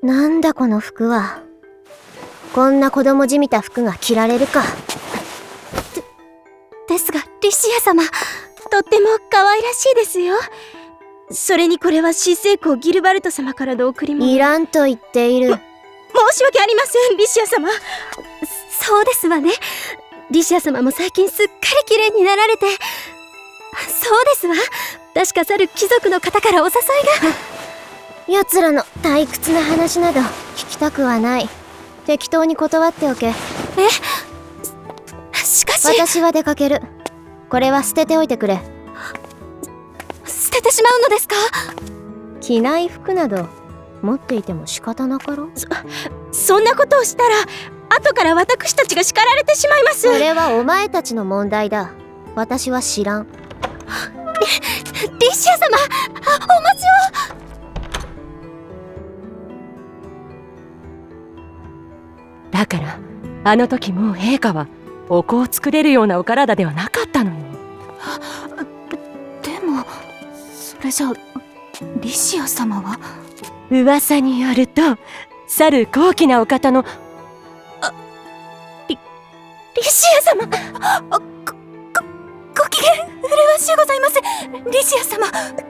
なんだこの服は。こんな子供じみた服が着られるか。 ですがリシア様、とっても可愛らしいですよ。それにこれは新成公ギルバルト様からの贈り物。 いらんと言っている。 申し訳ありません、リシア様。そうですわね。リシア様も最近すっかり綺麗になられて。そうですわ。確か去る貴族の方からお誘いが。 奴らの退屈な話など聞きたくはない。適当に断っておけ。 しかし私は出かける。これは捨てておいてくれ。 捨ててしまうのですか？ 着ない服など持っていても仕方なかろう。 そんなことをしたら後から私たちが叱られてしまいます。 それはお前たちの問題だ。私は知らん。 リシア様、お待ちを。 だからあの時もう陛下はお子を作れるようなお体ではなかったのよ。 でもそれじゃリシア様は。 噂によると去る高貴なお方のリシア様、ご機嫌麗しゅうございます、リシア様。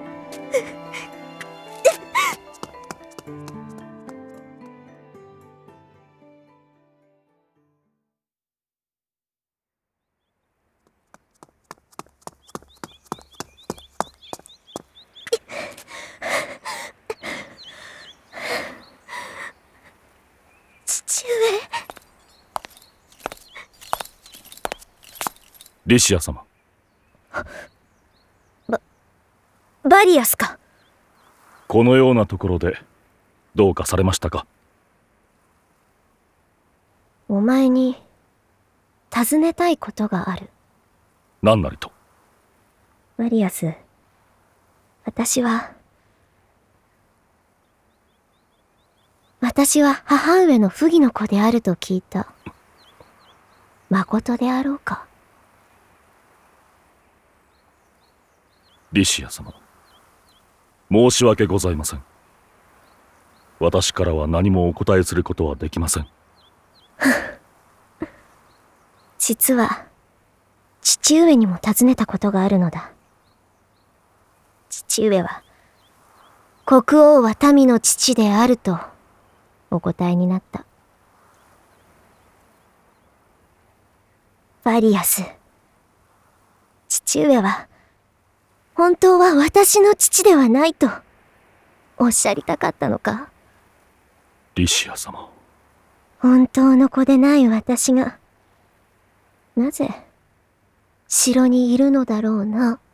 父上。 リシア様。 バリアスか。 このようなところでどうかされましたか？ お前に尋ねたいことがある。 何なりと。 バリアス、私は母上の不義の子であると聞いた。まことであろうか？ リシア様、申し訳ございません。私からは何もお答えすることはできません。 実は父上にも尋ねたことがあるのだ。父上は国王は民の父であるとお答えになった。バリアス、父上は本当は私の父ではないとおっしゃりたかったのか？ リシア様。 本当の子でない私がなぜ城にいるのだろうな。